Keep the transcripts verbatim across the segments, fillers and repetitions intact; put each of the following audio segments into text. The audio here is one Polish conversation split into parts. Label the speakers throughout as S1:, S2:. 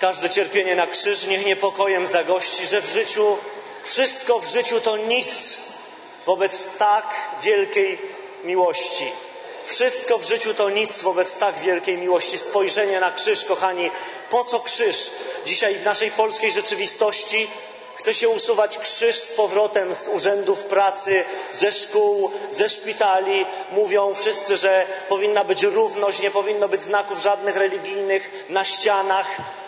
S1: każde cierpienie na krzyż niech niepokojem zagości, że w życiu, wszystko w życiu to nic wobec tak wielkiej miłości. Wszystko w życiu to nic wobec tak wielkiej miłości. Spojrzenie na krzyż, kochani. Po co krzyż? Dzisiaj w naszej polskiej rzeczywistości chce się usuwać krzyż z powrotem z urzędów pracy, ze szkół, ze szpitali. Mówią wszyscy, że powinna być równość, nie powinno być znaków żadnych religijnych na ścianach,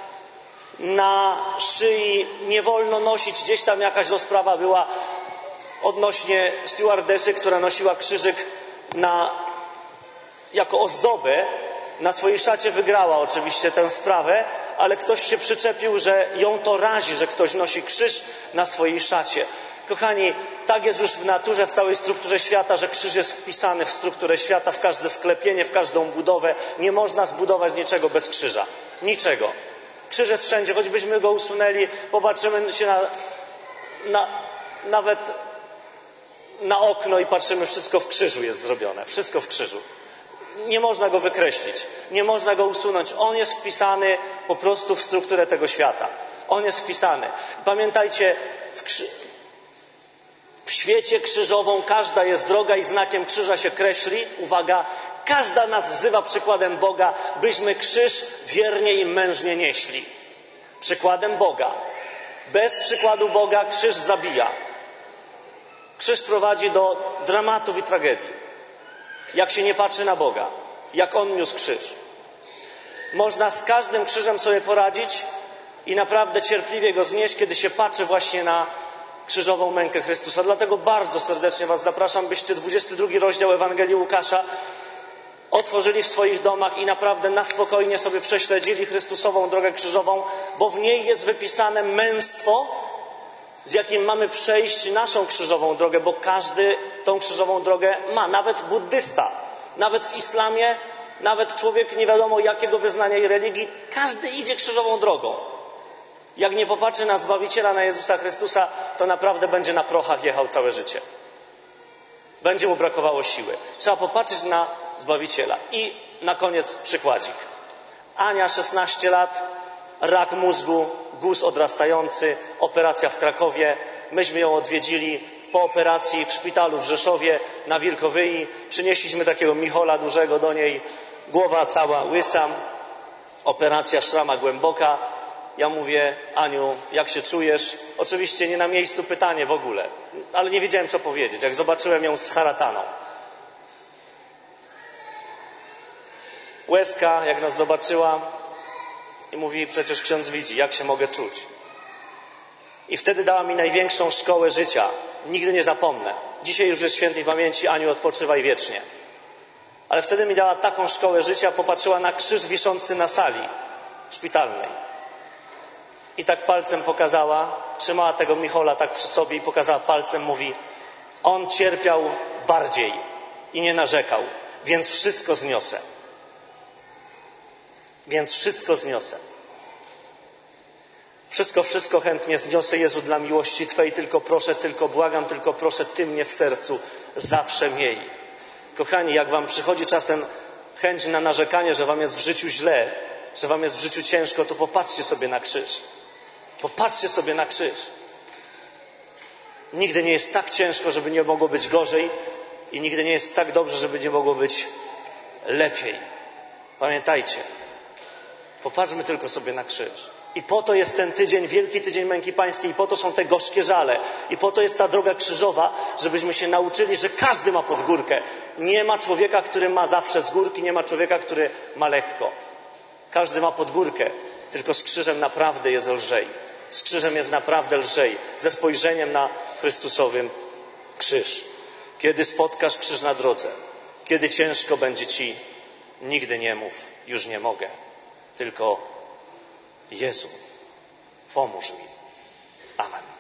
S1: na szyi. Nie wolno nosić. Gdzieś tam jakaś rozprawa była odnośnie stewardesy, która nosiła krzyżyk na jako ozdobę na swojej szacie. Wygrała oczywiście tę sprawę, ale ktoś się przyczepił, że ją to razi, że ktoś nosi krzyż na swojej szacie. Kochani, tak jest już w naturze, w całej strukturze świata, że krzyż jest wpisany w strukturę świata, w każde sklepienie, w każdą budowę. Nie można zbudować niczego bez krzyża. Niczego. Krzyż jest wszędzie, choćbyśmy go usunęli, popatrzymy się na, na nawet na okno i patrzymy, wszystko w krzyżu jest zrobione. Wszystko w krzyżu. Nie można go wykreślić, nie można go usunąć. On jest wpisany po prostu w strukturę tego świata. On jest wpisany. Pamiętajcie, w, krzy... w świecie krzyżową każda jest droga i znakiem krzyża się kreśli. Uwaga, każda nas wzywa przykładem Boga, byśmy krzyż wiernie i mężnie nieśli. Przykładem Boga. Bez przykładu Boga krzyż zabija. Krzyż prowadzi do dramatów i tragedii. Jak się nie patrzy na Boga, jak On niósł krzyż. Można z każdym krzyżem sobie poradzić i naprawdę cierpliwie go znieść, kiedy się patrzy właśnie na krzyżową mękę Chrystusa. Dlatego bardzo serdecznie was zapraszam, byście dwudziesty drugi rozdział Ewangelii Łukasza otworzyli w swoich domach i naprawdę na spokojnie sobie prześledzili Chrystusową drogę krzyżową, bo w niej jest wypisane męstwo, z jakim mamy przejść naszą krzyżową drogę, bo każdy tą krzyżową drogę ma, nawet buddysta, nawet w islamie, nawet człowiek nie wiadomo jakiego wyznania i religii, każdy idzie krzyżową drogą. Jak nie popatrzy na Zbawiciela, na Jezusa Chrystusa, to naprawdę będzie na prochach jechał całe życie. Będzie mu brakowało siły. Trzeba popatrzeć na Zbawiciela. I na koniec przykładzik. Ania, szesnaście lat, rak mózgu, guz odrastający, operacja w Krakowie. Myśmy ją odwiedzili po operacji w szpitalu w Rzeszowie na Wilkowyi. Przynieśliśmy takiego Michola dużego do niej, głowa cała łysa, operacja szrama głęboka. Ja mówię, Aniu, jak się czujesz? Oczywiście nie na miejscu pytanie w ogóle, ale nie wiedziałem co powiedzieć, jak zobaczyłem ją z harataną. Łezka, jak nas zobaczyła i mówi, przecież ksiądz widzi, jak się mogę czuć. I wtedy dała mi największą szkołę życia. Nigdy nie zapomnę. Dzisiaj już jest świętej pamięci, Aniu, odpoczywaj wiecznie. Ale wtedy mi dała taką szkołę życia, popatrzyła na krzyż wiszący na sali szpitalnej. I tak palcem pokazała, trzymała tego Michola tak przy sobie i pokazała palcem, mówi, on cierpiał bardziej i nie narzekał, więc wszystko zniosę. Więc wszystko zniosę. Wszystko, wszystko chętnie zniosę, Jezu, dla miłości Twej, tylko proszę, tylko błagam, tylko proszę, Ty mnie w sercu zawsze miej. Kochani, jak wam przychodzi czasem chęć na narzekanie, że wam jest w życiu źle, że wam jest w życiu ciężko, to popatrzcie sobie na krzyż. Popatrzcie sobie na krzyż. Nigdy nie jest tak ciężko, żeby nie mogło być gorzej i nigdy nie jest tak dobrze, żeby nie mogło być lepiej. Pamiętajcie, popatrzmy tylko sobie na krzyż. I po to jest ten tydzień, wielki tydzień męki pańskiej, i po to są te gorzkie żale, i po to jest ta droga krzyżowa, żebyśmy się nauczyli, że każdy ma pod górkę. Nie ma człowieka, który ma zawsze z górki, nie ma człowieka, który ma lekko. Każdy ma pod górkę, tylko z krzyżem naprawdę jest lżej. Z krzyżem jest naprawdę lżej, ze spojrzeniem na Chrystusowym krzyż. Kiedy spotkasz krzyż na drodze, kiedy ciężko będzie ci, nigdy nie mów, już nie mogę, tylko Jezu, pomóż mi. Amen.